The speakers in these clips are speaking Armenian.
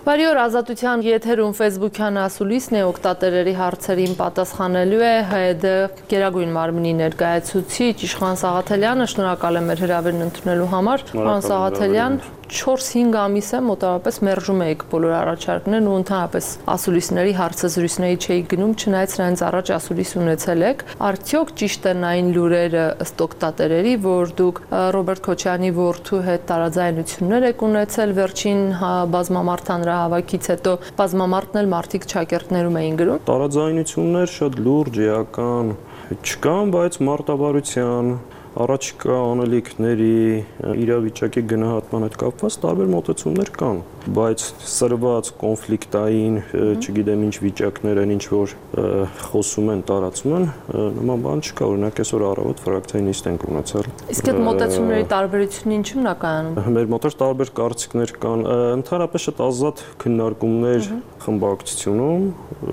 Բարի օր, Ազատության եթերում Facebook-յան ասուլիսն է, օգտատերերի հարցերին պատասխանելու է ՀԵԴ Գերագույն մարմնի ներկայացուցիչ Իշխան Սաղաթելյանը, շնորհակալ եմ մեր հրավերն ընդունելու համար։ Պարոն Սաղաթելյան, 4-5 ամիս է մոտավորապես մերժում եք բոլոր առաջարկներն ու ընդհանրապես ասուլիսների հարցազրույցների չէիք գնում, չնայած նրանց առաջ ասուլիս ունեցել եք։ Արդյոք ճիշտ են այն լուրերը ըստ օգտատերերի, որ դուք Ռոբերտ Քոչարյանի որդու հետ տարաձայնություններ եք ունեցել վերջին բազմամարդ հանրահավաքից հետո, բազմամարտն էլ մարդիկ ճակերտներում էին գրում։ Տարաձայնություններ շատ լուրջ էական չկան, բայց մարտավարության առաջիկա անելիքների իրավիճակի գնահատման հետ կապված տարբեր մոտեցումներ կան, բայց սրված կոնֆլիկտային, չգիտեմ ինչ վիճակներ են, ինչ որ խոսում են, տարածում են, նման բան չկա, օրինակ այսօր առավոտ ֆրակցիայի նիստ ենք ունեցել։ Իսկ այդ մոտեցումների տարբերությունը ինչու՞մն է կայանում։ Մեր մոտ տարբեր կարծիքներ կան, ընդհանրապես շատ ազատ քննարկումներ խմբակցությունում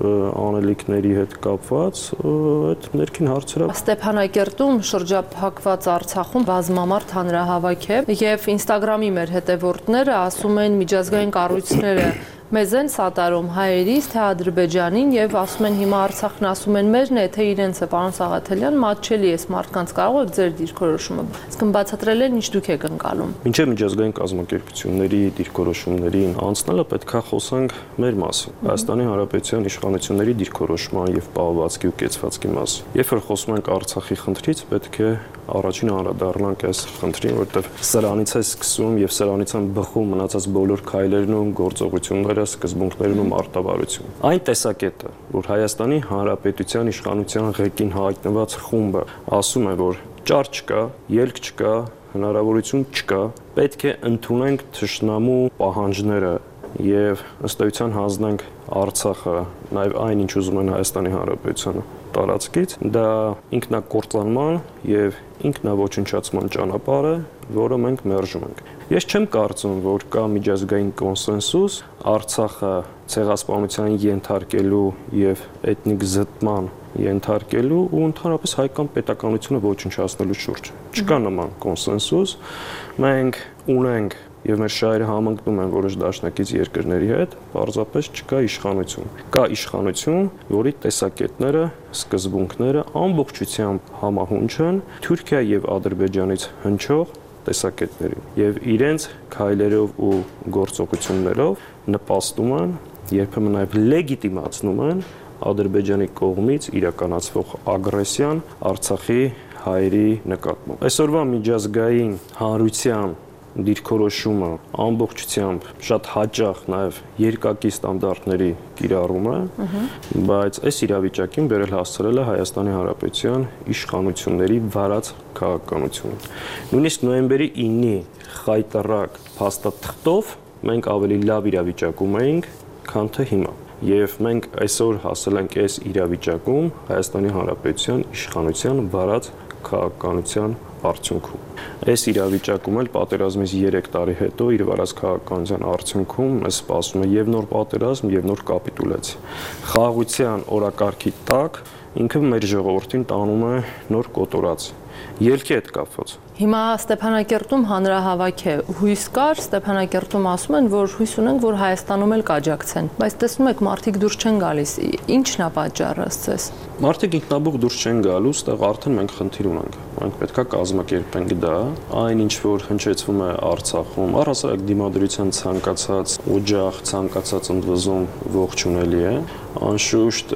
անելիքների հետ կապված այդ ներքին հարցերը։ Ստեփանակերտում շրջափակված Արցախում բազմամարդ հանրահավաք է եւ Instagram-ի մեր հետևորդները ասում են միջազգային կառույցները մեզ են սատարում հայերից, թե Ադրբեջանին եւ ասում են հիմա Արցախն ասում են մերն է, թե իրենց է, պարոն Սաղաթելյան, մատչելի է մարդկանց կարող եք ձեր դիրքորոշումը։ Իսկ բացատրել են ինչ դուք եք ընկալում։ Մինչև միջազգային կազմակերպությունների դիրքորոշումներին անցնելը պետք է խոսանք մեր մասին։ Հայաստանի Հանրապետության իշխանությունների դիրքորոշման եւ պահվածքի ու կեցվածքի մասին։ Երբ որ խոսում ենք Արցախի խնդրից, պետք է առաջին անդրադառնանք այս խնդրին, որտեղ սրանից է սկսում եւ սրանից են բխում մնացած բոլոր քայլերն ու գործողությունները, սկզբունքներն ու մարտավարությունը։ Այն տեսակետը, որ Հայաստանի Հանրապետության իշխանության ղեկին հայտնված խումբը ասում է, որ ճար չկա, ելք չկա, հնարավորություն չկա, պետք է ընդունենք թշնամու պահանջները եւ ըստ էության հանձնենք Արցախը, նաեւ այն ինչ ուզում են Հայաստանի Հանրապետությունը տարածքից, դա ինքնակործանման եւ ինքնաոչնչացման ճանապարհ է, որը մենք մերժում ենք։ Ես չեմ կարծում, որ կա միջազգային կոնսենսուս Արցախը ցեղասպանության ենթարկելու եւ էթնիկ զտման ենթարկելու ու ընդհանրապես հայկական պետականությունը ոչնչացնելու շուրջ։ Չկա նման կոնսենսուս։ Մենք ունենք եւ մեր շահերը համընկնում են որոշ դաշնակից երկրների հետ, պարզապես չկա իշխանություն։ Կա իշխանություն, որի տեսակետները, սկզբունքները ամբողջությամբ համահունչ են Թուրքիա եւ Ադրբեջանից հնչող տեսակետներին եւ իրենց քայլերով ու գործողություններով նպաստում են, երբեմն նաեւ լեգիտիմացնում են Ադրբեջանի կողմից իրականացվող ագրեսիան Արցախի հայերի նկատմամբ։ Այսօրվա միջազգային հանրության դիրքորոշումը ամբողջությամբ շատ հաճախ նաև երկակի ստանդարտների կիրառում է, բայց այս իրավիճակին բերել հասցրել է Հայաստանի Հանրապետության իշխանությունների վարած քաղաքականությունը։ Նույնիսկ նոյեմբերի 9-ի խայտառակ փաստաթղթով մենք ավելի լավ իրավիճակում էինք, քան թե հիմա։ Եվ մենք այսօր հասել ենք այս իրավիճակում Հայաստանի Հանրապետության իշխանության վարած քաղաքականության արդյունքում։ Այս իրավիճակում էլ պատերազմից 3 տարի հետո իր վարած քաղաքականության արդյունքում մեզ սպասում է եւ նոր պատերազմ, եւ նոր կապիտուլյացիա։ Խաղաղության օրակարգի տակ ինքը մեր ժողովրդին տանում է նոր կոտորած։ Ելքի հետ կապված։ Հիմա Ստեփանակերտում հանրահավաք է, հույս կար, Ստեփանակերտում ասում են, որ հույս ունենք, որ Հայաստանում էլ կաջակցեն, բայց տեսնում եք մարդիկ դուրս չեն գալիս։ Ի՞նչն է պատճառը ըստ ձեզ։ Մարդիկ ինքնաբուխ դուրս չեն գալու, այստեղ արդեն մենք խնդիր ունենք։ Մենք պետքա կազմակերպենք դա, այն ինչ որ հնչեցվում է Արցախում, առհասարակ դիմադրության ցանկացած օջախ, ցանկացած ընդվզում ողջունելի է։ Անշուշտ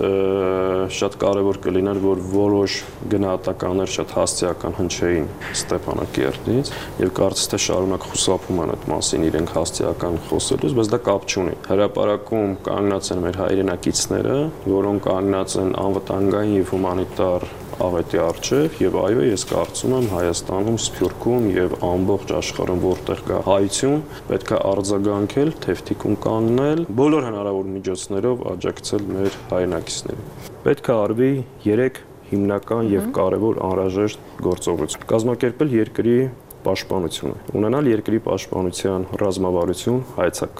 շատ կարևոր կլիներ, որ որոշ գնահատականներ շատ հասցեական հնչեին Ստեփանակերտից եւ կարծես թե շարունակ խուսափում են այդ մասին իրենք հասցեական խոսելուց, բայց դա կապ չունի։ Հրապարակում կանգնած են մեր հայրենակիցները, որոնք կանգնած են անվտանգային եւ հումանիտար աղետի առջև եւ այո, ես կարծում եմ Հայաստանում, Սփյուռքում եւ ամբողջ աշխարհում որտեղ կա հայություն, պետք է արձագանքել, թեւթիկում կանգնել, բոլոր հնարավոր միջոցներով աջակցել մեր հայրենակիցներին։ Պետք է արվի 3 հիմնական եւ կարեւոր անհրաժեշտ գործողություն։ Կազմակերպել երկրի պաշտպանությունը, ունենալ երկրի պաշտպանության ռազմավարություն, հայեցակարգ։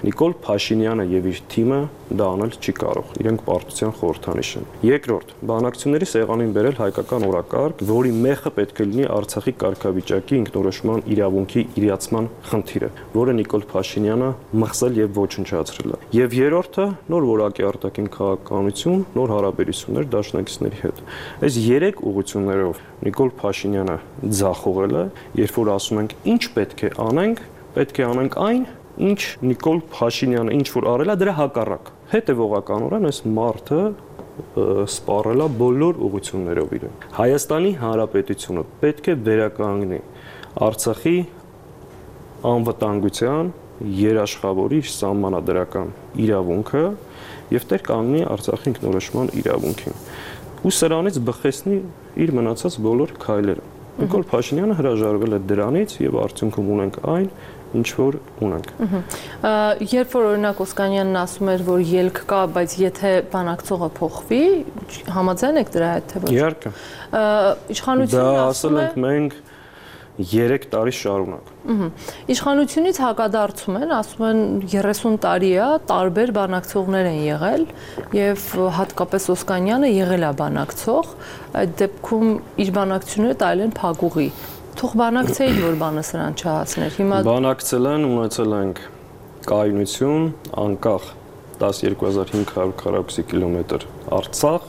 Նիկոլ Փաշինյանը եւ իր թիմը դա անել չի կարող։ Իրենք պարտության խորհրդանիշ են։ Երկրորդ, բանակցությունների սեղանին բերել հայկական օրակարգ, որի մեխը պետք է լինի Արցախի կարգավիճակի ինքնորոշման իրավունքի իրացման խնդիրը, որը Նիկոլ Փաշինյանը մխսել եւ ոչնչացրել է։ Եվ երրորդը, նոր որակի արտաքին քաղաքականություն, նոր հարաբերություններ դաշնակիցների հետ։ Այս 3 ուղղություններով Նիկոլ Փաշինյանը ձախողել է, երբ որ ասում ենք ինչ պետք է անենք այն, ինչ Նիկոլ Փաշինյանը ինչ որ արել է դրա հակառակ։ Հետևողականորեն այս մարդը սպառել է բոլոր ուղղություններով իրեն։ Հայաստանի Հանրապետությունը պետք է վերականգնի Արցախի անվտանգության երաշխավորիչ սահմանադրական իրավունքը եւ տեր կանգնի Արցախի ինքնորոշման իրավունքին։ Ու սրանից բխեցնի իր մնացած բոլոր քայլերը։ Նիկոլ Փաշինյանը հրաժարվել է դրանից եւ արդյունքում ունենք այն, ինչ որ ունենք։ Երբ որ օրինակ Օսկանյանն ասում էր, որ ելք կա, բայց եթե բանակցողը փոխվի, համաձայն եք դրա հետ թե ոչ։ Իհարկե։ Իշխանությունը ասել ենք մենք 3 տարի շարունակ։ Իշխանությունից հակադարձում են, ասում են 30 տարի է, տարբեր բանակցողներ են եղել եւ հատկապես Օսկանյանը եղել է բանակցող, այդ դեպքում իր բանակցությունները տալել են փակուղի։ Թող բանակցեին, որ բանը սրան չհասներ։ Հիմա բանակցել են, ունեցել ենք կայունություն, անկախ 12500 քառակուսի կիլոմետր Արցախ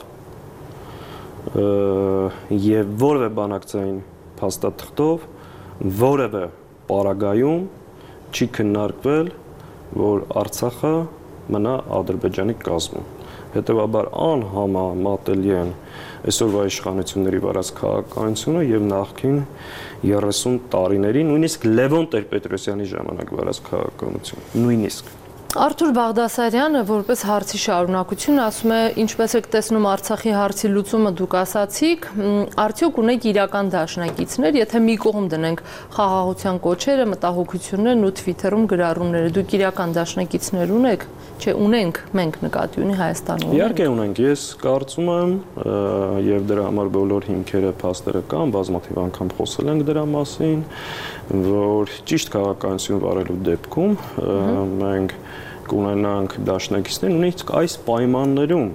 եւ որևէ բանակցային փաստաթղթով որևէ պարագայում չի քննարկվել, որ Արցախը մնա Ադրբեջանի կազմում։ Հետևաբար անհամեմատելի են այսօրվա իշխանությունների վարած քաղաքականությունը եւ նախկին 30 տարիների, նույնիսկ Լևոն Տեր-Պետրոսյանի ժամանակ վարած քաղաքականություն, նույնիսկ։ Արթուր Բաղդասարյանը որպես հարցի շարունակություն ասում է, ինչպես եք տեսնում Արցախի հարցի լուծումը դուք ասացիք, արդյոք ունեք իրական դաշնակիցներ, եթե մի կողմ դնենք խաղաղության կոչերը, մտահոգություններն ու Twitter-ում գրառումները, դուք իրական դաշնակիցներ ունեք, չէ, ունենք, մենք նկատի ունի Հայաստանում։ Իհարկե ունենք, ես կարծում եմ, եւ դրա համար բոլոր հիմքերը, փաստերը կան, բազմաթիվ անգամ խոսել ենք դրա մասին, որ ճիշտ քաղաքականություն վարելու դեպքում մենք կունենանք դաշնակիցներ, նույնիսկ այս պայմաններում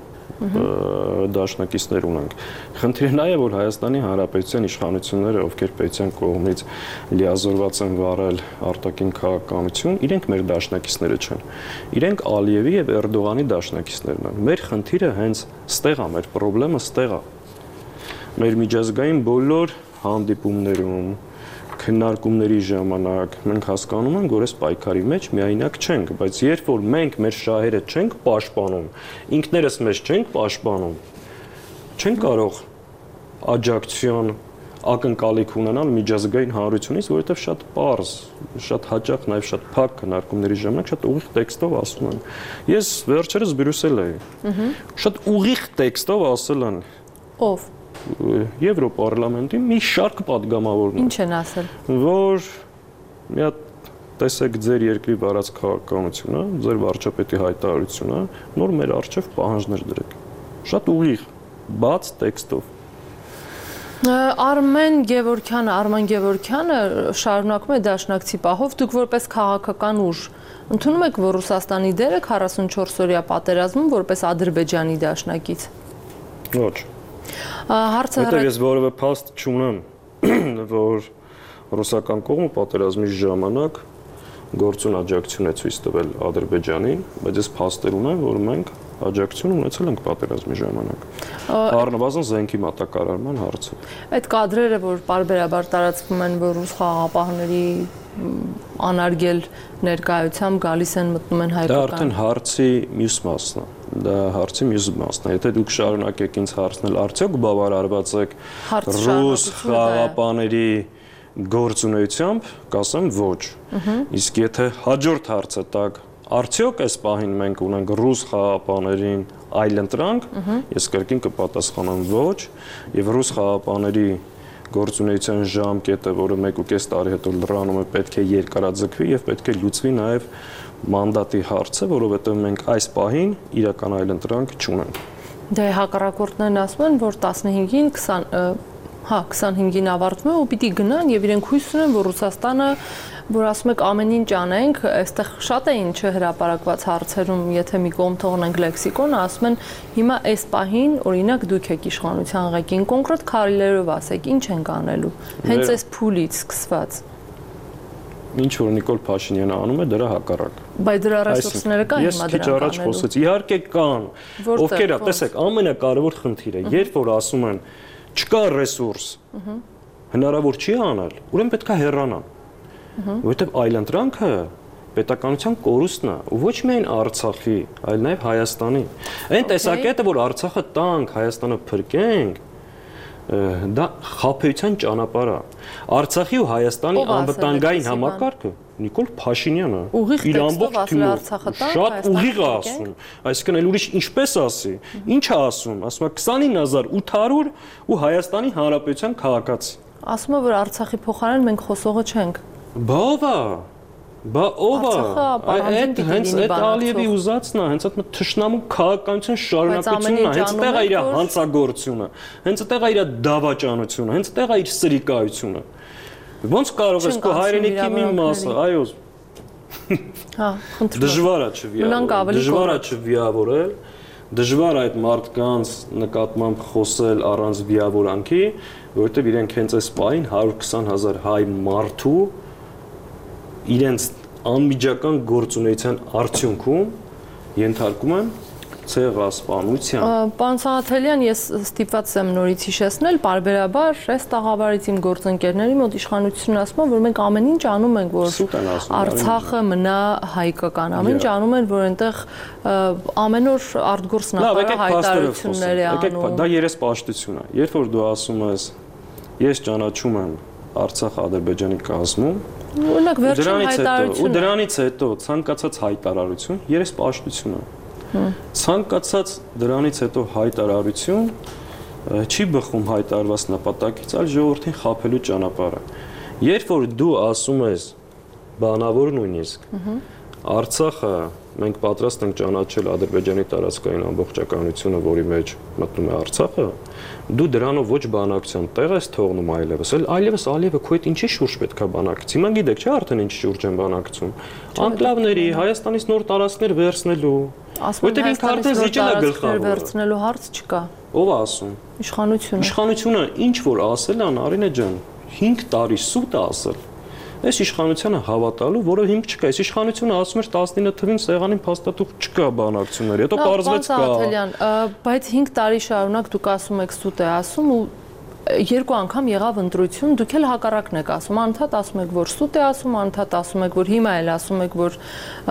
դաշնակիցներ ունենք։ Խնդիրը նա է, որ Հայաստանի Հանրապետության իշխանությունները, ովքեր պետության կողմից լիազորված են վարել արտաքին քաղաքականություն, իրենք մեր դաշնակիցները չեն։ Իրենք Ալիևի եւ Էրդողանի դաշնակիցներն են։ Մեր խնդիրը հենց ստեղ է, մեր խնդրեմը ստեղ է։ Մեր միջազգային բոլոր հանդիպումներում քննարկումների ժամանակ մենք հասկանում ենք, որ այս պայքարի մեջ միայնակ չենք, բայց երբ որ մենք մեր շահերը չենք պաշտպանում, ինքներս մեզ չենք պաշտպանում, չենք կարող աջակցություն ակնկալիք ունենալ միջազգային հանրությունից, որովհետև շատ պարզ, շատ հաճախ, նաև շատ փակ քննարկումների ժամանակ շատ ուղիղ տեքստով ասում են։ Ես վերջերս Բրյուսել էի։ Շատ ուղիղ տեքստով ասել են։ Ով? Եվրոպարլամենտի մի շարք պատգամավորներ։ Ինչ են ասել։ Որ մի հատ տեսեք ձեր երկրի վարած քաղաքականությունը, ձեր վարչապետի հայտարարությունը, նոր մեր արժեվ պահանջներ դրեք։ Շատ ուղիղ, բաց տեքստով։ Արման Գևորգյանը շարունակում է դաշնակցի պահով, դուք որպես քաղաքական ուժ ընդունում եք, որ Ռուսաստանի դերը 44-օրյա պատերազմում որպես Ադրբեջանի դաշնակից։ Ոչ։ Որտեղ ես որևէ փաստ չունեմ, որ ռուսական կողմը պատերազմի ժամանակ գործուն աջակցություն է ցույց տվել Ադրբեջանին, բայց ես փաստեր ունեմ, որ մենք աջակցություն ունեցել ենք պատերազմի ժամանակ։ Առնվազն զենքի մատակարարման հարցը։ Այդ կադրերը, որ պարբերաբար տարածվում են, որ ռուս խաղաղապահների անարգել ներկայությամբ գալիս են մտնում են հայկական։ Դա արդեն հարցի մյուս մասն է։ Դա հարցի մյուս մասն է։ Եթե դուք շարունակեք ինձ հարցնել, արդյոք բավարարված եք ռուս խաղաղապահների գործունեությամբ, կասեմ ոչ։ Իսկ եթե հաջորդ հարցը տակ, արդյոք այս պահին մենք ունենք ռուս խաղաղապահներին այլընտրանք, ես կրկին կպատասխանեմ ոչ, եւ ռուս խաղաղապահների գործունեության ժամկետը, որը 1.5 տարի հետո լրանում է, պետք է երկարաձգվի եւ պետք է լուծվի նաեւ մանդատի հարցը, որովհետեւ մենք այս պահին իրական այլընտրանք չունենք։ Դե հակառակորդներն ասում են, որ 15-ին Հա, 25-ին ավարտվում է ու պիտի գնան եւ իրենք հույս ունեն, որ Ռուսաստանը, որ ասում եք ամեն ինչ անենք, այստեղ շատ էին չհրապարակված հարցերում, եթե մի կողմ թողնենք լեքսիկոնը, ասում են հիմա այս պահին օրինակ դուք եք իշխանության ղեկին, կոնկրետ քարիլերով ասեք, ինչ ենք անելու։ Հենց այս փուլից սկսված։ Ինչ որ Նիկոլ Փաշինյանը անում է, դրա հակառակ։ Բայց դրա ռեսուրսները կան հիմա դրանք։ Ես քիչ առաջ խոսեցի, իհարկե կան։ Ովքեր է, տեսեք, ամենակարևոր խնդիրը, երբ որ ասում են չկա ռեսուրս, հնարավոր չի անել, ուրեմն պետք է հեռանան։ Որովհետև այլընտրանքը պետականության կորուստն է, ու ոչ միայն Արցախի, այլ նաև Հայաստանի։ Այն տեսակետը, որ Արցախը տանք, Հայաստանը փրկենք, դա խաբեության ճանապարհ է։ Արցախի ու Հայաստանի անվտանգային համակարգը Նիկոլ Փաշինյանը իր ամբողջ թիմով շատ ուղիղ է ասում, այսինքն այլ ուրիշ ինչպես ասի, ինչ է ասում, ասում է 29800 ու Հայաստանի Հանրապետության քաղաքացի։ Ասում է, որ Արցախի փոխարեն մենք խոսողը չենք։ Բա ով է։ Այդ հենց այդ Ալիևի ուզածն է, հենց այդ թշնամու քաղաքականության շարունակությունն է, հենց այդտեղ է իր հանցագործությունը, հենց այդտեղ է իր դավաճանությունը, հենց այդտեղ է իր սրիկայությունը։ Ոնց կարող ես քո հայրենիքի մի մասը, այո։ Հա, խնդրում։ Դժվար է չվիավորել, դժվար է այդ մարդկանց նկատմամբ խոսել առանց վիավորանքի, որովհետև իրենք հենց այս պահին 120,000 հայ մարդու իրենց անմիջական գործունեության արդյունքում ենթարկում են ցեղասպանության։ Պարոն Սաղաթելյան, ես ստիպված եմ նորից հիշեցնել, բարբերաբար այս տաղավարից իմ գործընկերների մոտ իշխանությունն ասում է, որ մենք ամեն ինչ անում ենք, որ Արցախը մնա հայկական, ամեն ինչ անում են, որ այնտեղ ամեն օր արտգործ նախարարը հայտարարություններ է անում։ Դա երեսպաշտություն է։ Երբ որ դու ասում ես, ես ճանաչում եմ Արցախ-Ադրբեջանի կազմում, օրինակ վերջին հայտարարությունը, ու դրանից հետո ցանկացած հայտարարություն երեսպաշտություն է։ Ցանկացած դրանից հետո հայտարարություն չի բխում հայտարարված նպատակից, այլ ժողովրդին խաբելու ճանապարհը։ Երբ որ դու ասում ես բանավոր նույնիսկ Արցախը մենք պատրաստ ենք ճանաչել Ադրբեջանի տարածքային ամբողջականությունը, որի մեջ մտնում է Արցախը, դու դրանով ոչ բանակցության տեղ ես թողնում այլևս, այլևս Ալիևը քո հետ ինչի շուրջ պետքա բանակցի։ Հիմա գիտեք, չէ՞ արդեն ինչ շուրջ են բանակցում։ Անկլավների, Հայաստանից նոր տարածքներ վերցնելու։ Որտեղ ինքը արդեն զիջել է գլխավոր։ Վերցնելու հարց չկա։ Ո՞վ է ասում։ Իշխանությունը։ Իշխանությունը ինչ որ ասել է, Արինե ջան, 5 տարի սուտ է ասել։ Այս իշխանությանը հավատալու, որը հիմք չկա։ Այս իշխանությունը ասում էր 19 թվին սեղանին փաստաթուղթ չկա բանակցությունների, հետո պարզվեց կա։ Բայց 5 տարի շարունակ դուք ասում եք սուտ է ասում ու երկու անգամ եղավ ընտրություն, դուք էլ հակառակն եք ասում, անդադ ասում եք, որ սուտ է ասում, անդադ ասում եք, որ հիմա էլ ասում եք, որ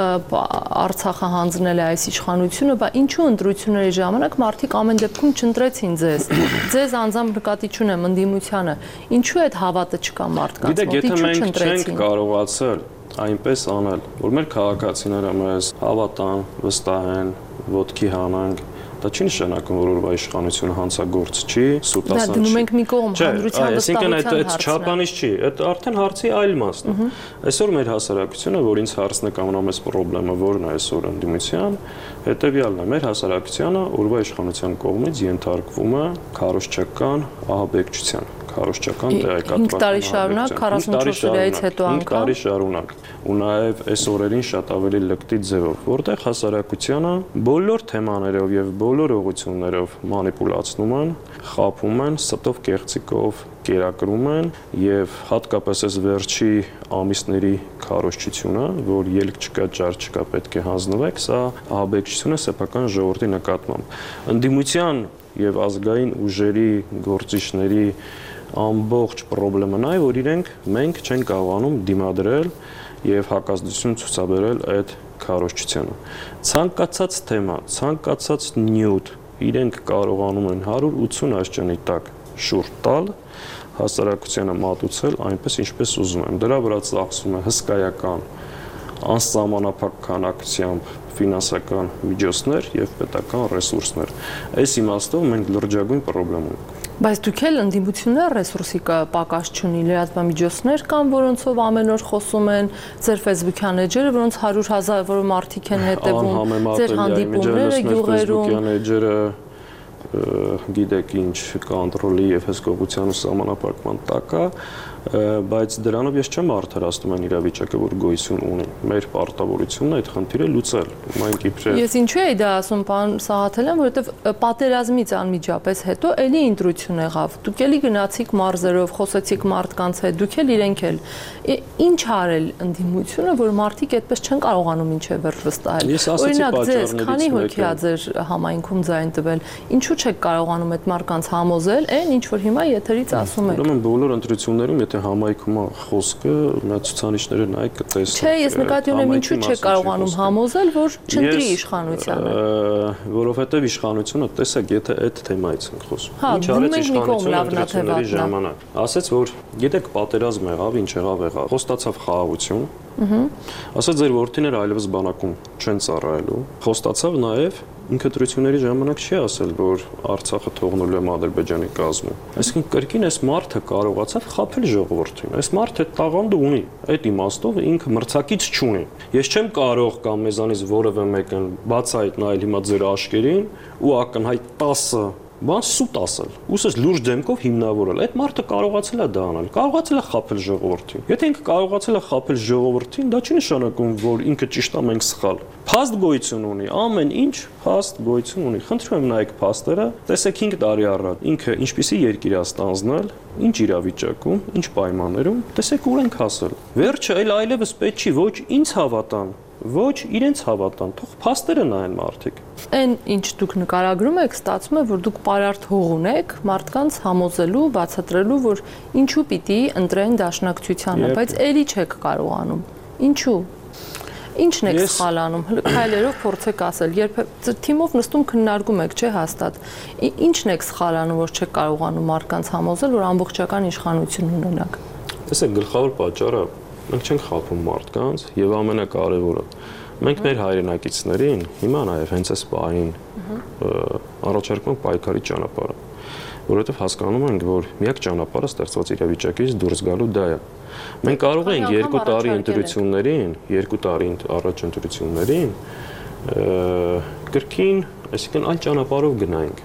Արցախը հանձնել է այս իշխանությունը, բա ինչու ընտրությունների ժամանակ մարդիկ ամեն դեպքում չընտրեցին ձեզ։ Ձեզ անձամբ նկատի չունեմ ընդդիմությանը։ Ինչու այդ հավատը չկա մարդկանց մոտ, ինչու չընտրեցին։ Գիտեք, եթե մենք չենք կարողացել այնպես անել, որ մեր քաղաքացիները մեզ հավատան, վստահեն, ոտքի հանանք, դա չի նշանակում, որ օրվա իշխանությունը հանցագործ չի, սուտասան չի։ Դա դնում ենք մի կողմ, հանրության վստահության հարցն է։ Այդ չափանիշ չի, այդ արդեն հարցի այլ մասն է։ Այսօր մեր հասարակությունը, որ ինձ հարցն է ամենամեծ խնդրեմը, որն է այսօր ընդդիմության, հետևյալն է, մեր հասարակությունը օրվա իշխանության կողմից ենթարկվում է քարոզչական ահաբեկչության, քարոզչական տեղեկատվական 5 տարի շարունակ, 44 օրից հետո անգամ 5 տարի շարունակ, ու նաև այս օրերին շատ ավելի լկտի ձևով, որտեղ հասարակությանը բոլոր թեմաներով եւ բոլոր ուղղություններով մանիպուլացնում են, խաբում են, ստով կեղծիկով կերակրում են եւ հատկապես այս վերջի ամիսների քարոզչությունը, որ ելք չկա, ճար չկա, պետք է հանձնվեք, սա ահաբեկչություն է սեփական ժողովրդի նկատմամբ։ Ընդդիմության եւ ազգային ուժերի գործիչների ամբողջ խնդրեմն է, որ մենք չենք կարողանում դիմադրել եւ հակազդեցություն ցուցաբերել այդ քարոզչությանը։ Ցանկացած թեմա, ցանկացած նյութ իրենք կարողանում են 180 աստիճանի տակ շուրջ տալ, հասարակությանը մատուցել այնպես, ինչպես ուզում են։ Դրա վրա ծախսվում է հսկայական անսահմանափակ քանակությամբ ֆինանսական միջոցներ եւ պետական ռեսուրսներ։ Այս իմաստով մենք լրջագույն խնդրեմ ունենք։ Բայց դուք էլ ընդդիմություններ ռեսուրսի պակաս չունի, լրատվամիջոցներ կան, որոնցով ամեն օր խոսում են, ձեր Facebook-յան էջերը, որոնց 100,000 որը մարդիկ են հետևում, ձեր հանդիպումները գյուղերում։ գիտեք ինչ կոնտրոլի եւ հսկողության ու սահմանափակման տակ է, բայց դրանով ես չեմ արդարացնում այն իրավիճակը, որ գոյություն ունի։ Մեր պարտավորությունն է այդ խնդիրը լուծել։ Մենք իբրև Ես ինչու էի դա ասում, պարոն Սաղաթելյան, որովհետև պատերազմից անմիջապես հետո էլի ընտրություն եղավ։ Դուք էլի գնացիք մարզերով, խոսեցիք մարդկանց հետ, դուք էլ իրենք էլ։ Ինչ արել ընդդիմությունը, որ մարդիկ այդպես չեն կարողանում ինչև վերջ վստահել։ Օրինակ ձեզ, քանի հոգի է ձեր համայնքում ձայն տվել, ինչու չեք կարողանում այդ մարդկանց համոզել, այն ինչ որ հիմա եթերից ասում եք։ Ուրեմն բոլոր ընտրություններում եթե համայնքում է խոսքը, նա ցուցանիշները նայեք կտեսնեք։ Չէ, ես նկատի ունեմ ինչու չեք կարողանում համոզել, որ չընտրի իշխանությանը։ Որովհետև իշխանությունը, տեսեք, եթե այդ թեմայից ենք խոսում։ Հա, Ինչ արեց իշխանությունը ընտրությունների ժամանակ։ Ասեց, որ գիտեք, պատերազմ եղավ, ինչ եղավ, խոստացավ խաղաղություն։ Ասաց ձեր որդիները այլևս բանակում չեն ծառայելու։ Խոստացավ նաև ինքնտրությունների ժամանակ չի ասել, որ Արցախը թողնելու եմ Ադրբեջանի կազմում։ Այսինքն կրկին այս մարդը կարողացավ խաբել ժողովրդին։ Այս մարդը տաղանդը ունի, այդ իմաստով ինքը մրցակից չունի։ Ես չեմ կարող կամ մեզանից որևէ մեկն բացահայտ նայել հիմա ձեր աշկերին ու ակնհայտ 10 բան սուտ ասել։ Ուսես լուրջ դեմքով հիմնավորել։ Այդ մարդը կարողացել է դա անել, կարողացել է խաբել ժողովրդին։ Եթե ինքը կարողացել է խաբել ժողովրդին, դա չի նշանակում, որ ինքը ճիշտ է, մենք սխալ։ Փաստ գոյություն ունի, ամեն ինչ փաստ գոյություն ունի։ Խնդրում եմ նայեք փաստերը, տեսեք 5 տարի առաջ ինքը ինչպիսի երկիր է ստանձնել, ինչ իրավիճակում, ինչ պայմաններում, տեսեք ուր ենք հասել։ Վերջը այլևս պետք չի ոչ ինձ հավատան, ոչ իրենց հավատան, թող փաստերը նայեն մարդիկ։ Այն ինչ դուք նկարագրում եք, ստացվում է, որ դուք պարարտ հող ունեք մարդկանց համոզելու, բացատրելու, որ ինչու պիտի ընտրեն դաշնակցությանը, բայց էլի չեք կարողանում։ Ինչու։ Ինչն եք սխալ անում։ Քայլերով փորձեք ասել, երբ թիմով նստում քննարկում եք, չէ՞ հաստատ։ Ինչն եք սխալ անում, որ չեք կարողանում մարդկանց համոզել, որ ամբողջական իշխանություն ունենաք։ Տեսեք, գլխավոր պատճառը մենք չենք խափում մարդկանց եւ ամենակարևորը մենք մեր հայրենակիցներին հիմա նաեւ հենց այս պահին առաջարկում ենք պայքարի ճանապարհը, որովհետեւ հասկանում ենք, որ միակ ճանապարհը ստեղծված իրավիճակից դուրս գալու դա է։ Մենք կարող ենք 2 տարի ընտրություններին, 2 տարի առաջ ընտրություններին կրկին, այսինքն այլ ճանապարհով գնայինք։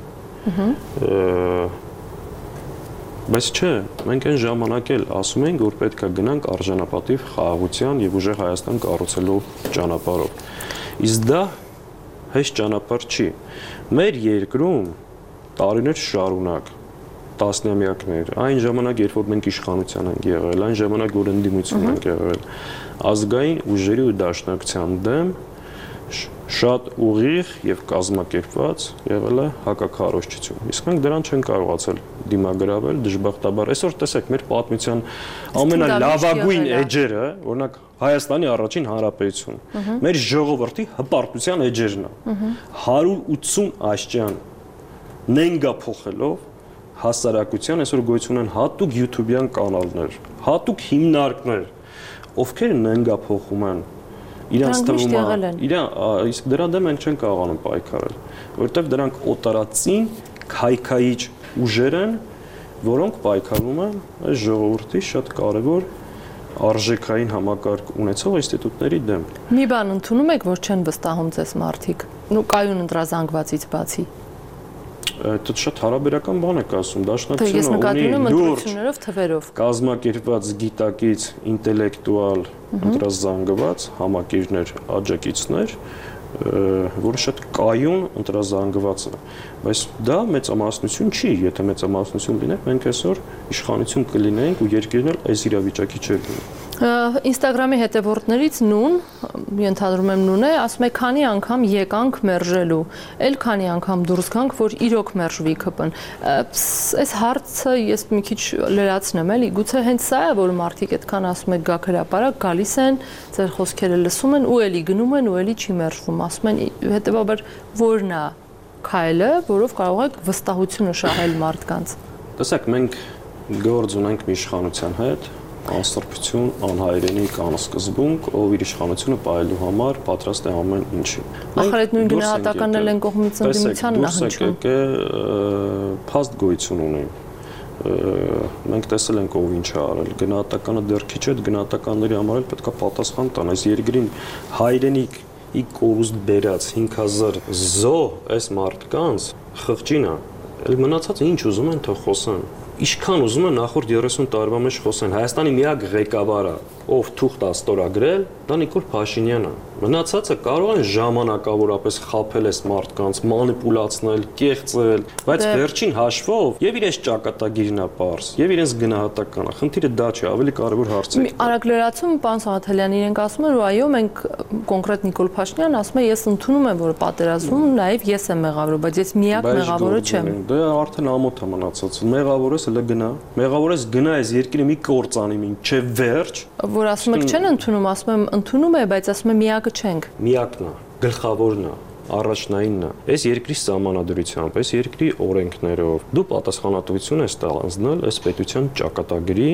Բայց չէ, մենք այն ժամանակ էլ ասում ենք, որ պետք է գնանք արժանապատիվ խաղաղության եւ ուժեղ Հայաստան կառուցելու ճանապարհով։ Իսկ դա հեշտ ճանապարհ չի։ Մեր երկրում տարիներ շարունակ, տասնամյակներ, այն ժամանակ, երբ որ մենք իշխանության ենք եղել, այն ժամանակ, որ ընդդիմություն ենք եղել, ազգային ուժերի ու դաշնակցության դեմ շատ ուղիղ եւ կազմակերպված եղել է հակաքարոզչություն։ Իսկ մենք դրան չենք կարողացել դիմագրավել, դժբախտաբար։ Այսօր տեսեք, մեր պատմության ամենալավագույն էջերը, օրինակ Հայաստանի առաջին հանրապետություն, մեր ժողովրդի հպարտության էջերն է։ 180 աշճան նենգա փոխելով հասարակության այսօր գոյություն են հատուկ YouTube-յան կանալներ, հատուկ հիմնարկներ, ովքեր նենգա փոխում են իրանց թվում է, իսկ դրա դեմ մենք չենք կարողանում պայքարել, որովհետև դրանք օտարածին քայքայիչ ուժեր են, որոնք պայքարում են այս ժողովրդի շատ կարևոր արժեքային համակարգ ունեցող ինստիտուտների դեմ։ Մի բան ընդունում եք, որ չեն վստահում ձեզ մարդիկ, կայուն ընտրազանգվածից բացի։ Դա շատ հարաբերական բան եք ասում, դաշնակցությունը ունի լուրջ թվերով կազմակերպված գիտակից ինտելեկտուալ ընտրազանգված համակիրներ, աջակիցներ, որը շատ կայուն ընտրազանգված է, բայց դա մեծամասնություն չի, եթե մեծամասնություն լիներ, մենք այսօր իշխանություն կլինեինք ու երկիրն էլ այս իրավիճակի չէր լինի։ Instagram-ի հետևորդներից նուն, ենթադրում եմ նուն է, ասում է քանի անգամ եկանք մերժելու, էլ քանի անգամ դուրս գանք, որ իրոք մերժվի ԿՊ-ն։ Այս հարցը ես մի քիչ լրացնեմ, էլի, գուցե հենց սա է, որ մարդիկ այդքան ասում եք գաք հրապարակ, գալիս են, ձեր խոսքերը լսում են ու էլի գնում են ու էլի չի մերժվում, ասում են հետեւաբար որն է քայլը, որով կարող եք վստահությունը շահել մարդկանց։ Տեսեք, մենք գործ ունենք մի իշխանության հետ, անսրբություն, անհայրենիք, անսկզբունք, ով իր իշխանությունը պահելու համար պատրաստ է ամեն ինչի։ Ախր այդ նույն գնահատականն էլ են կողմից ընդդիմության նախնչում։ Փաստ գոյություն ունի։ Մենք տեսել ենք ով ինչ է արել։ Գնահատականը դեռ քիչ է, այդ գնահատականների համար էլ պետք է պատասխան տան։ Այս երկրին հայրենիք ի կորուստ բերած 5000 զո այս մարդկանց խղճին է։ Էլ մնացածը ինչ ուզում են թող խոսան։ Ինչքան ուզում են նախորդ 30 տարվա մեջ խոսեն։ Հայաստանի միակ ղեկավարը, ով թուղթ աստորագրել, դա Նիկոլ Փաշինյանն է։ Մնացածը կարող են ժամանակավորապես խաբել այս մարդկանց, մանիպուլացնել, կեղծել, բայց վերջին հաշվով եւ իրենց ճակատագիրն է པարզ, եւ իրենց գնահատականը։ Խնդիրը դա չէ, ավելի կարևոր հարց է։ Արագ լրացում, պարոն Սաղաթելյան, իրենք ասում են, որ այո, մենք կոնկրետ Նիկոլ Փաշինյանն ասում է, ես ընդունում եմ, որ պատերազմում նաեւ ես եմ մեղավորը, բայց ես միակ մեղավորը չեմ։ Դե արդեն ամոթ է մնացած։ Մեղավորս հələ գնա։ Մեղավորս գնա այս երկրի մի կործանի, ինչ վերջ։ Որ ասում եք չեն ընդունում, ասում եմ ընդունում է, բայց ասում եմ միակը չենք։ Միակն է, գլխավորն է, առաջնայինն է։ Այս երկրի սահմանադրությամբ, այս երկրի օրենքներով դու պատասխանատվություն ես ստանձնել այս պետության ճակատագրի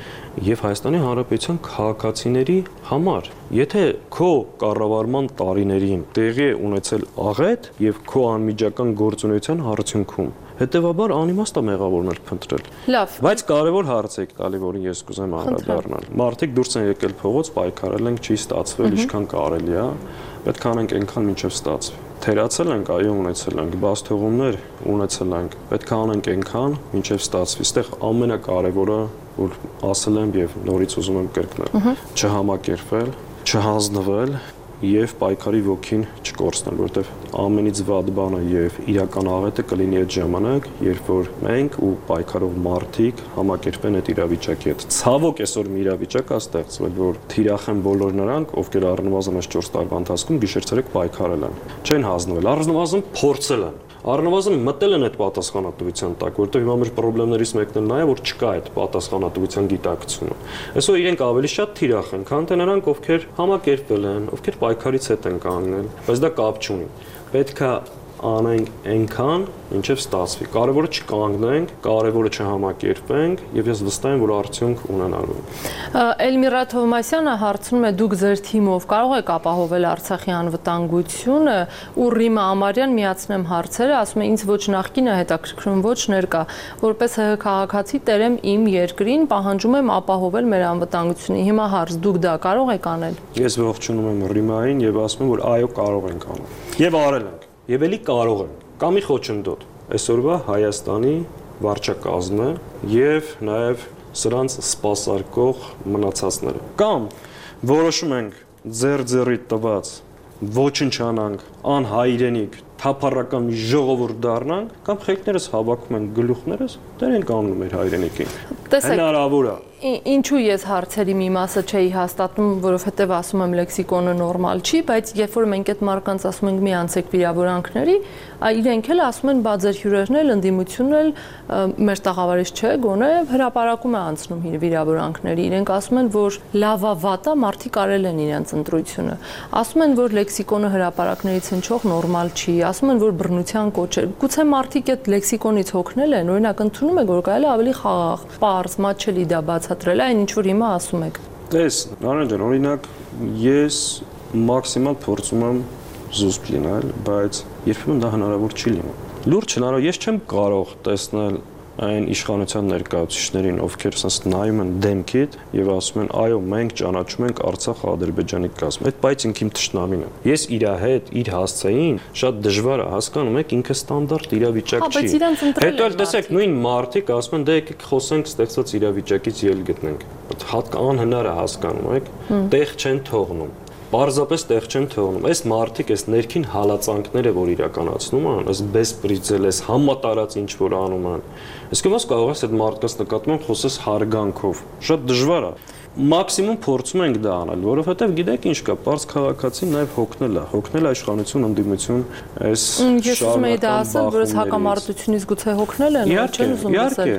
եւ Հայաստանի Հանրապետության քաղաքացիների համար։ Եթե քո կառավարման տարիներին տեղի է ունեցել աղետ եւ քո անմիջական գործունեության արդյունքում հետևաբար անիմաստ է մեղավորներ փնտրել։ Լավ։ Բայց կարևոր հարց եք տալի, որին ես կուզեմ անդրադառնալ։ Մարդիկ դուրս են եկել փողոց, պայքարել են, չի ստացվել, ինչքան կարելի է, պետք է անենք այնքան մինչև ստացվի։ Թերացել ենք, այո, ունեցել ենք, բացթողումներ ունեցել ենք, պետք է անենք այնքան մինչև ստացվի։ Այստեղ ամենակարևորը, որ ասել եմ եւ նորից ուզում եմ կրկնել, չհամակերպվել, չհանձնվել եւ պայքարի ոգին չկորցնել, որովհետեւ ամենից վատ բանը եւ իրական աղետը կլինի այդ ժամանակ, երբ որ մենք ու պայքարող մարդիկ համակերպեն այդ իրավիճակի հետ։ Ցավոք այսօր մի իրավիճակ է ստեղծվել, որ թիրախ են բոլոր նրանք, ովքեր առնվազն այս 4 տարվա ընթացքում գիշեր-ցերեկ պայքարել են, չեն հանձնվել, առնվազն փորձել են։ Առնվազն մտել են այդ պատասխանատվության տակ, որովհետև հիմա մեր խնդրներից մեկն էլ նա է, որ չկա այդ պատասխանատվության գիտակցությունը։ Այսօր իրենք ավելի շատ թիրախ են, քան թե նրանք, ովքեր համակերպվել են, ովքեր պայքարից հետ են կանգնել, բայց դա կապ չունի։ Պետք է անենք այնքան, ինչև ստացվի։ Կարևորը չկանգնենք, կարևորը չհամակերպենք եւ ես վստահ եմ, որ արդյունք ունենալու է։ Էլմիրա Թովմասյանը հարցնում է, դուք ձեր թիմով կարող եք ապահովել Արցախի անվտանգությունը, ու Ռիմա Ամարյան միացնեմ հարցերը, ասում է, ինձ ոչ նախկինը հետաքրքրում, ոչ ներկա, որպես ՀՀ քաղաքացի տերեմ իմ երկրին, պահանջում եմ ապահովել մեր անվտանգությունը։ Հիմա հարց, դուք դա կարող եք անել։ Ես ողջունում եմ Ռիմային եւ ասում եմ, որ այո, կարող ենք անել։ Եվ արել ենք։ Եվ էլի կարող են, կամ մի խոչընդոտ, այսօրվա Հայաստանի վարչակազմը եւ նաեւ սրանց սպասարկող մնացածները։ Կամ որոշում ենք ձեր տված ոչնչանանք, անհայրենիք, թափառական մի ժողովուրդ դառնանք, կամ խելքներս հավաքում են գլուխներս, դերենք անում մեր հայրենիքին։ Հնարավոր է։ Ինչու ես հարցերի մի մասը չէի հաստատում, որովհետև ասում եմ լեքսիկոնը նորմալ չի, բայց երբ որ մենք այդ մարկանց ասում ենք մի անցեք վիրավորանքների, իրենք էլ ասում են, բա ձեր հյուրերն էլ ընդդիմությունն էլ մեր տաղավարից չէ, գոնե հրապարակում է անցնում վիրավորանքների։ Իրենք ասում են, որ լավա վատա մարդիկ արել են իրենց ընտրությունը։ Ասում են, որ լեքսիկոնը հրապարակներից հնչող նորմալ չի, ասում են, որ բռնության կոչ է։ Գուցե մարդիկ այդ լեքսիկոնից հոգնել են, օրինակ ընդունում եք, որ կարելի է ավելի խաղաղ, պարզ, մատչելի դա բացատրել, այն ինչ որ հիմա ասում եք։ Տես, Նարեն ջան, օրինակ ես մաքսիմալ փորձում եմ զուսպ լինել, բայց երբեմն դա հնարավոր չի լինում։ Լուրջ հնարավոր, ես չեմ կարող տեսնել այն իշխանության ներկայացուցիչներին, ովքեր ասես նայում են դեմքիդ եւ ասում են, այո, մենք ճանաչում ենք Արցախը Ադրբեջանի կազմում։ Այդ բայց ինքիմ թշնամին է։ Ես իր հետ, իր հասցեին շատ դժվար է, հասկանում եք, ինքը ստանդարտ իրավիճակ չի։ Հետո էլ տեսեք, նույն մարդիկ ասում են, դե եկեք խոսենք ստեղծված իրավիճակից ելք գտնենք։ Անհնար է, հասկանում եք, տեղ չեն թողնում։ Պարզապես տեղ չեն թողնում։ Այս մարդիկ, այս ներքին հալածանքները, որ իրականացնում են, այս բեսպրիձել, այս համատարած ինչ որ անում են, իսկ ոնց կարող ես այդ մարդկանց նկատմամբ խոսես հարգանքով։ Շատ դժվար է։ Մաքսիմում փորձում ենք դա անել, որովհետև գիտեք ինչ կա, պարզ քաղաքացին նաև հոգնել է իշխանություն, ընդդիմություն, այս Ես ուզում եի դա ասել, որ այս հակամարտությունից գուցե հոգնել են, չեն ուզում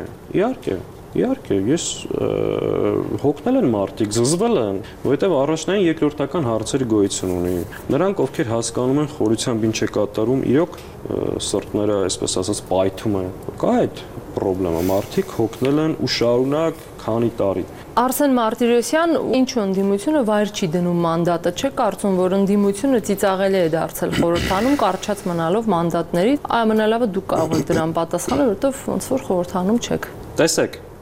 ասել։ Իհարկե, ես հոգնել են մարդիկ, զզվել են, որովհետև առաջնային երկրորդական հարցեր գոյություն ունի։ Նրանք, ովքեր հասկանում են խորությամբ ինչ է կատարում, իրոք սրտները, այսպես ասած, պայթում են։ Կա այդ խնդրեմը, մարդիկ հոգնել են ու շարունակ քանի տարի։ Արսեն Մարտիրոսյան, ինչու ընդդիմությունը վայր չի դնում մանդատը, չէ՞ կարծում, որ ընդդիմությունը ծիծաղելի է դարձել խորհրդանում կարճած մնալով մանդատների, ամենալավը դուք կարող եք դրան պատասխանել, որովհետև ոնց որ խորհրդանում չեք։ Տեսեք,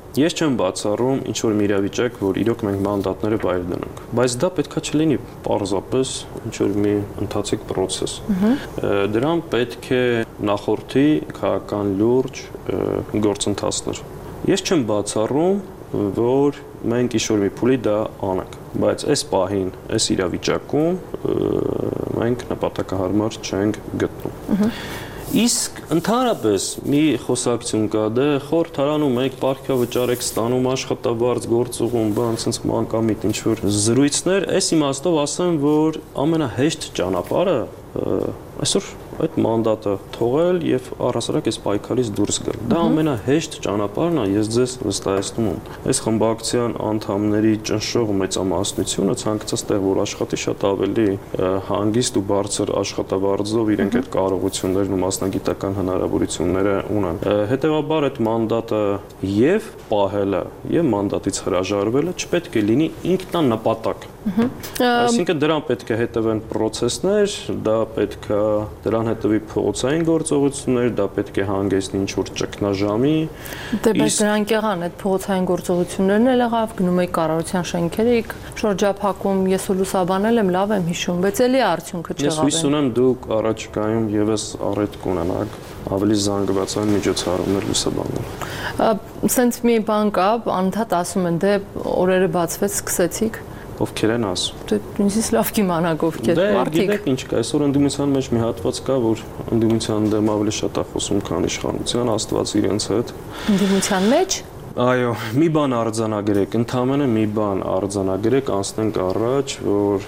Ես չեմ բացառում ինչ որ մի իրավիճակ, որ իրոք մենք մանդատները բայր դնենք, բայց դա պետքա չլինի պարզապես ինչ որ մի ընթացիկ process։ Դրան պետք է նախորդի քաղաքական լուրջ գործընթացներ։ Ես չեմ բացառում, որ մենք ինչ որ մի փուլի դա անենք, բայց այս պահին, այս իրավիճակում մենք նպատակահարմար չենք գտնում։ Իսկ ընդհանրապես մի խոսակցություն կա, դե խորհրդարանում եք պարգևաճար եք ստանում, աշխատավարձ գործուղում, բան ցենց մանկամիտ ինչ որ զրույցներ, այս իմաստով ասեմ, որ ամենահեշտ ճանապարհը այսօր այդ մանդատը թողել եւ առհասարակ այս պայքարից դուրս գալ։ Դա ամենահեշտ ճանապարհն է, ես ձեզ վստահեցնում եմ։ Այս խմբակցության անդամների ճնշող մեծամասնությունը ցանկացած տեղ որ աշխատի շատ ավելի հանգիստ ու բարձր աշխատավարձով իրենք այդ կարողություններն ու մասնագիտական հնարավորությունները ունեն։ Հետևաբար այդ մանդատը եւ պահելը եւ մանդատից հրաժարվելը չպետք է լինի ինքնանպատակ։ Այսինքն դրան պետք է հետևեն process-ներ, դա պետք է դրան հետևի փողոցային գործողություններ, դա պետք է հանգեցնի ինչ-որ ճգնաժամի։ Դե բայց դրանք եղան այդ փողոցային գործողություններն էլ եղավ, գնում եք կառավարության շենքեր եք շրջափակում, ես ու լուսաբանել եմ, լավ եմ հիշում, բայց էլի արդյունքը չեղավ։ Ես հույս ունեմ դուք առաջիկայում եւս առիթ կունենաք ավելի զանգվածային միջոցառումներ լուսաբանել։ Սենց մի բան կա, անընդհատ ասում են, դե օրերը բացվեց, սկսեցիք։ Ովքեր են ասում։ Դե ինձ լավ կիմանաք ովքեր մարդիկ։ Գիտեք ինչ կա, այսօր ընդդիմության մեջ մի հատված կա, որ ընդդիմության դեմ ավելի շատ է խոսում, քան իշխանության, Աստված իրենց հետ։ Ընդդիմության մեջ։ Այո, մի բան արձանագրեք, ընդամենը մի բան արձանագրեք, անցնենք առաջ, որ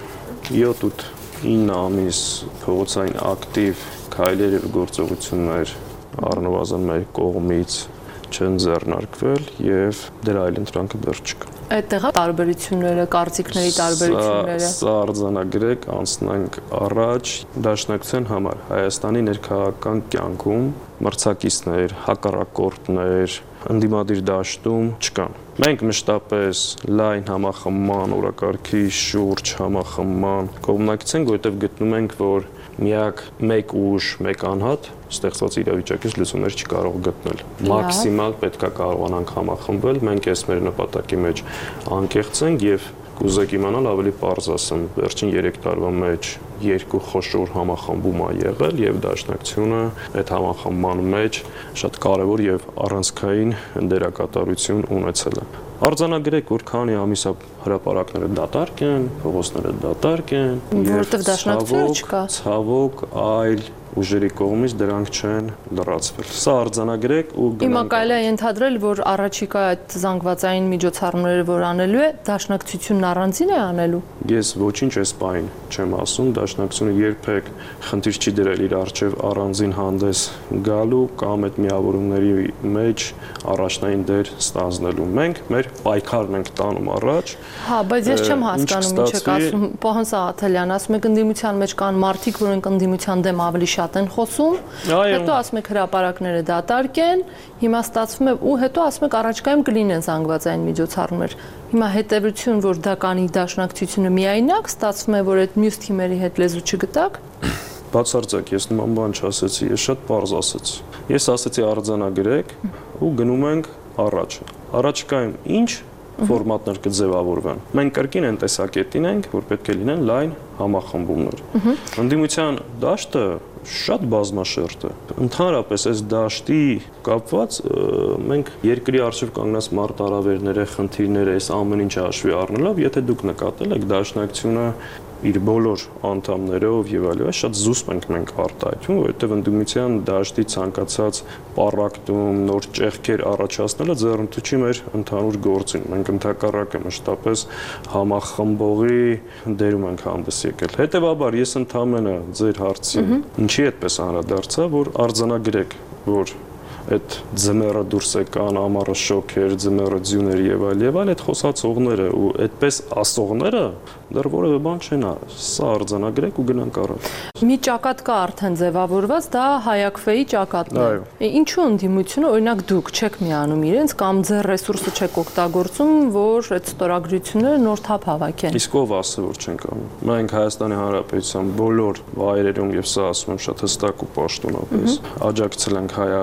7-9 ամիս փողոցային ակտիվ քայլեր եւ գործողություններ առնվազն մեր կողմից չեն ձեռնարկվել եւ դրա այլ ընտրանքը դեռ չկա։ Այդտեղ տարբերությունները, կարծիքների տարբերությունները։ Սա արձանագրեք, անցնենք առաջ դաշնակցության համար Հայաստանի ներքաղաքական կյանքում մրցակիցներ, հակառակորդներ, ընդդիմադիր դաշտում չկան։ Մենք մշտապես լայն համախմբման, օրակարգի շուրջ համախմբման կողմնակից ենք, որովհետև գտնում ենք, որ միակ մեկ ուժ, մեկ անհատ ստեղծված իրավիճակից լուծումներ չի կարող գտնել։ Մաքսիմալ պետք է կարողանանք համախմբվել, մենք այս մեր նպատակի մեջ անկեղծ ենք եւ կուզեք իմանալ ավելի պարզ ասեմ, վերջին 3 տարվա մեջ 2 խոշոր համախմբում ա եղել եւ դաշնակցությունը այդ համախմբման մեջ շատ կարեւոր եւ առանցքային դերակատարություն ունեցել է։ Արձանագրեք, որ քանի ամիս է հրապարակները դատարկ են, փողոցները դատարկ են, որովհետև դաշնակցություն չկա։ Ցավոք, այլ ուժերի կողմից դրանք չեն լրացվել։ Սա արձանագրեք ու գնանք։ Հիմա կարելի է ենթադրել, որ առաջիկա այդ զանգվածային միջոցառումները, որ անելու է, դաշնակցությունն առանձին է անելու։ Ես ոչինչ այս պահին չեմ ասում, դաշնակցությունը երբեք խնդիր չի դրել իր առջև առանձին հանդես գալու կամ այդ միավորումների մեջ առաջնային դեր ստանձնելու։ Մենք մեր պայքարն ենք տանում առաջ։ Հա, բայց ես չեմ հասկանում ինչ եք ասում, պարոն Սաղաթելյան, ասում եք ընդդիմության մեջ կան մարդիկ, որոնք ընդդիմության դեմ ավելի շատ են խոսում, հետո ասում եք հրապարակները դատարկ են, հիմա ստացվում է ու հետո ասում եք առաջիկայում կլինեն զանգվածային միջոցառումներ։ Հիմա հետևություն, որ դա կանի դաշնակցությունը միայնակ, ստացվում է, որ այդ մյուս թիմերի հետ լեզու չգտակ։ Բացարձակ, ես նման բան չասեցի, ես շատ պարզ ասեցի։ Ես ասեցի արձանագրեք ու գնում ենք առաջ։ Առաջիկայում ինչ ֆորմատներ կձևավորվեն։ Մենք կրկին այն տեսակետին ենք, որ պետք է լինեն լայն համախմբումներ։ Ընդդիմության դաշտը շատ բազմաշերտ է։ Ընդհանրապես այս դաշտի կապված մենք երկրի առջև կանգնած մարտահրավերները, խնդիրները, այս ամեն ինչը հաշվի առնելով, եթե դուք նկատել եք դաշնակցությունը իր բոլոր անդամներով եւ այլն շատ զուսպ ենք մենք արտահայտում, որովհետեւ ընդդիմության դաշտի ցանկացած պարակտում, նոր ճեղքեր առաջացնելը ձեռնտու չի մեր ընդհանուր գործին։ Մենք ընդհակառակը մշտապես համախմբողի դերում ենք հանդես եկել։ Հետևաբար ես ընդհանրապես ձեր հարցին ինչի այդպես անդրադարձա, որ արձանագրեք, որ այդ ձմեռը դուրս եկան, ամառը շոքեր, ձմեռը ձյուներ եւ այլ, այդ խոսացողները ու այդպես ասողները դեռ որևէ բան չեն արել։ Սա արձանագրեք ու գնանք առաջ։ Մի ճակատ կա արդեն ձևավորված, դա Հայակվեի ճակատն է։ Ինչու ընդդիմությունը, օրինակ դուք չեք միանում իրենց կամ ձեր ռեսուրսը չեք օգտագործում, որ այդ ստորագրությունները նոր թափ հավաքեն։ Իսկ ով ասել որ չենք անում։ Մենք Հայաստանի Հանրապետության բոլոր վայրերում եւ սա ասում եմ շատ հստակ ու պաշտոնապես աջակցել ենք Հայակվեի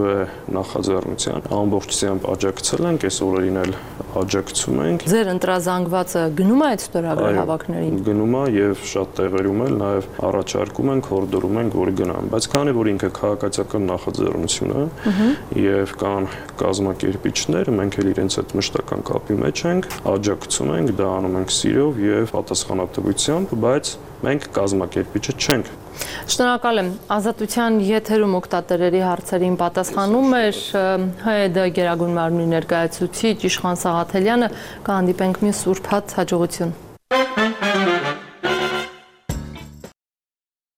է նախաձեռնության, ամբողջությամբ աջակցել ենք, այս օրերին էլ աջակցում ենք։ Ձեր ընտրազանգվածը գնում է այդ ստորագրել հավաքներին։ Գնում է եւ շատ տեղերում էլ նաեւ առաջարկում ենք, հորդորում ենք, որ գնան, բայց քանի որ ինքը քաղաքացիական նախաձեռնություն է եւ կան կազմակերպիչներ, մենք էլ իրենց հետ մշտական կապի մեջ ենք, աջակցում ենք, դա անում ենք սիրով եւ պատասխանատվությամբ, բայց մենք կազմակերպիչը չենք։ Շնորհակալ եմ։ Ազատության եթերում օգտատերերի հարցերին պատասխանում էր ՀԵԴ Գերագույն մարմնի ներկայացուցիչ Իշխան Սաղաթելյանը։ Կհանդիպենք մյուս ուրբաթ, հաջողություն։